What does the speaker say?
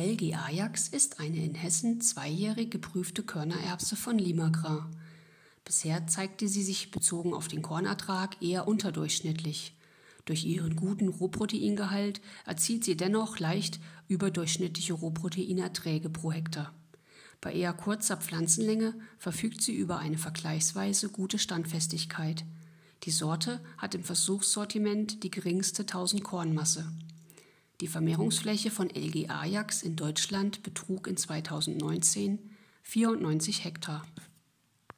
LG Ajax ist eine in Hessen zweijährig geprüfte Körnererbse von Limagrain. Bisher zeigte sie sich bezogen auf den Kornertrag eher unterdurchschnittlich. Durch ihren guten Rohproteingehalt erzielt sie dennoch leicht überdurchschnittliche Rohproteinerträge pro Hektar. Bei eher kurzer Pflanzenlänge verfügt sie über eine vergleichsweise gute Standfestigkeit. Die Sorte hat im Versuchssortiment die geringste 1000-Korn-Masse. Die Vermehrungsfläche von LG Ajax in Deutschland betrug in 2019 94 Hektar.